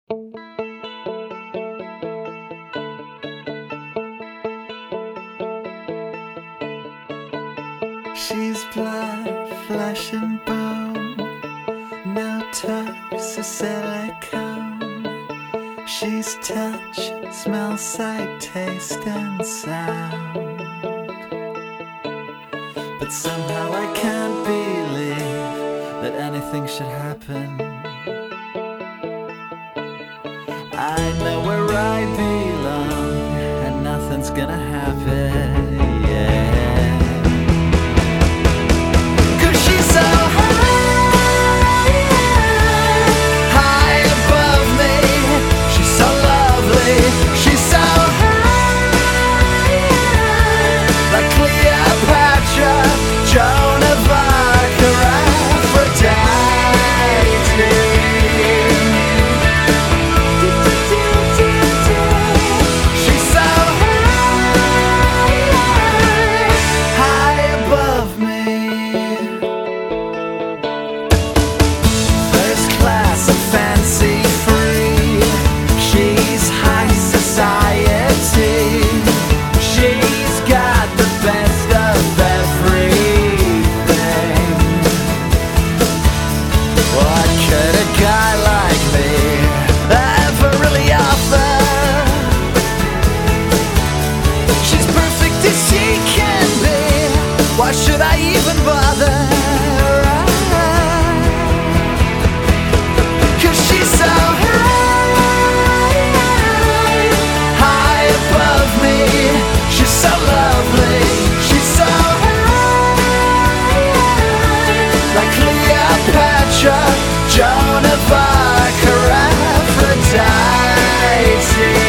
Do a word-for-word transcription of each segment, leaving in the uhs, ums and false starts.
She's blood, flesh and bone, no tox or silicone. She's touch, smell, sight, taste and sound. But somehow I can't believe that anything should happen. I know where I belong and nothing's gonna happen, yeah. Why should I even bother? Cause she's so high, high above me. She's so lovely. She's so high, like Cleopatra, Joan of Arc, or Aphrodite.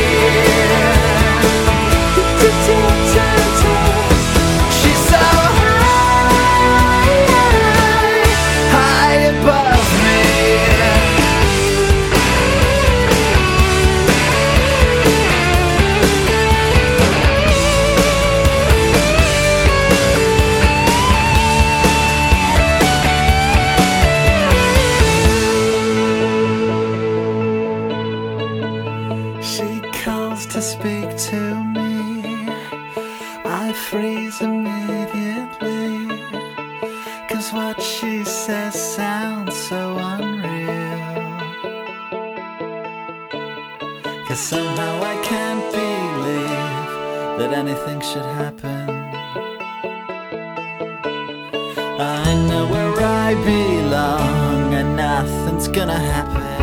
To speak to me, I freeze immediately, cause what she says sounds so unreal. Cause somehow I can't believe that anything should happen. I know where I belong and nothing's gonna happen.